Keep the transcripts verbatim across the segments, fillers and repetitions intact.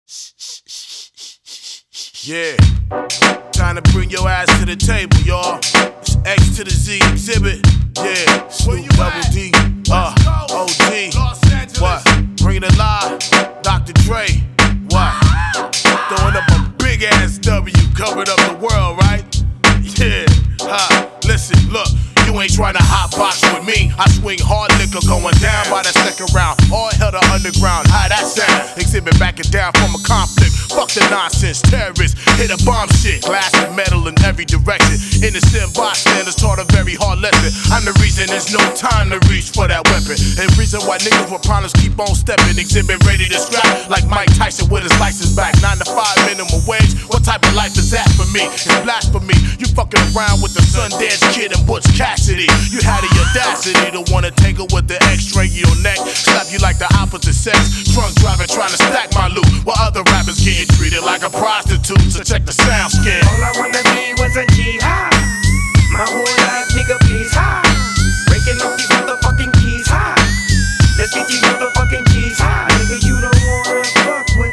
Yeah, time to bring your ass to the table, y'all. It's X to the Z exhibit. Yeah, Snoop Double D, uh, O G. What? Bring it alive, Doctor Dre. What? Throwing up a big ass W, covered up the world, right? Yeah, ha. Listen, look. You ain't tryna hotbox with me. I swing hard liquor going down by the second round. All hell to underground. How that sound? Exhibit backing down from a conflict. Fuck the nonsense. Terrorists hit a bomb shit. Glass and metal in every direction. Innocent bystanders taught a very hard lesson. I'm the reason there's no time to reach for that weapon. And reason why niggas with problems keep on stepping. Exhibit ready to scrap like Mike Tyson with his license back. Nine to five minimum wage. What type of life is that for me? It's blasphemy. You fucking around with the Sundance Kid and Butch Cassidy. You had the audacity to wanna tangle with the X-ray in your neck, slap you like the opposite sex. Drunk driving, trying to stack my loot, while other rappers getting treated like a prostitute. So check the sound scan. All I wanna be was a G high. My whole life, nigga, please high. Breaking off these motherfucking keys high. Let's get these motherfucking G's high. Nigga, you don't wanna fuck with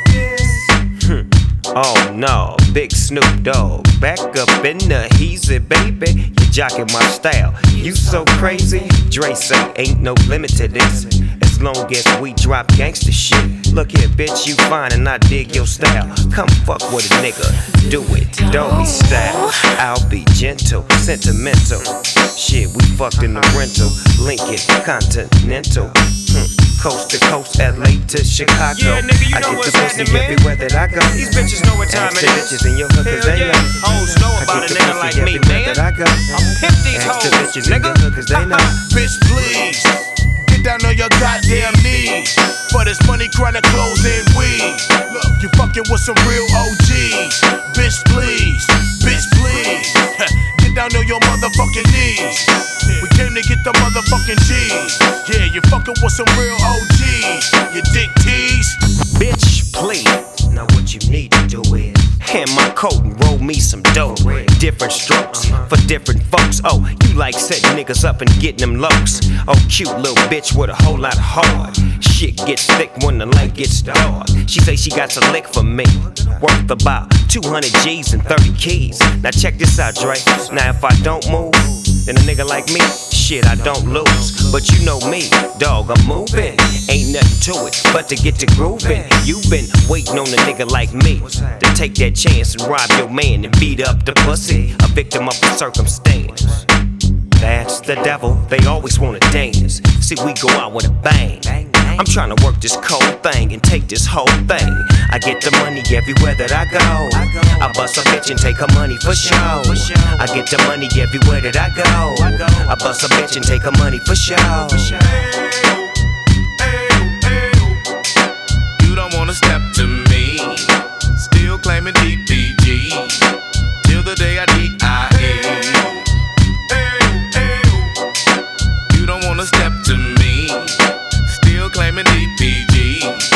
this. Oh no, Big Snoop Dogg, back up in the heezy, baby. You jocking my style, you so crazy. Dre say ain't no limit to this, as long as we drop gangsta shit. Look here, bitch, you fine and I dig your style. Come fuck with a nigga, do it, doggy style. I'll be gentle, sentimental. Shit, we fucked in the rental, Lincoln Continental. Hmm. Coast to coast, L A to Chicago. Yeah, nigga, you I know get what's the pussy happening, man. everywhere that I go. These bitches know what time Ask it the is. bitches in your hood, cause Hell they yeah. know. Hoes know I about get a the nigga pussy like me, everywhere man. that I go. I'm pimp these Ask the hoes, bitches in nigga. your hood, cause they know. Bitch, please, get down on your goddamn knees. For this money, chronic clothes and weed. Look, you fucking with some real O Gs. Bitch, please, bitch, please. Get down on your motherfucking knees. We came to get the motherfucking G's. Yeah, you fucking with some real O Gs. You dick tease. Bitch, please. Now what you need to do is hand my coat and roll me some dope. Different strokes for different folks. Oh, you like setting niggas up and getting them lows. Oh, cute little bitch with a whole lot of heart. Shit gets thick when the light gets dark. She say she got a lick for me, worth about two hundred G's and thirty keys. Now check this out, Dre. Now if I don't move, then a nigga like me, shit, I don't lose. But you know me, dog, I'm moving. Ain't nothing to it but to get to grooving. You been waiting on a nigga like me to take that chance and rob your man and beat up the pussy, a victim of the circumstance. That's the devil, they always wanna dance. See, we go out with a bang. I'm trying to work this cold thing and take this whole thing. I get the money everywhere that I go. I bust a bitch and take her money for show. I get the money everywhere that I go. I bust a bitch and take her money for show. You don't wanna step to me, still claiming D P G, till the day I D I E. You don't wanna step to me, still claiming D P G.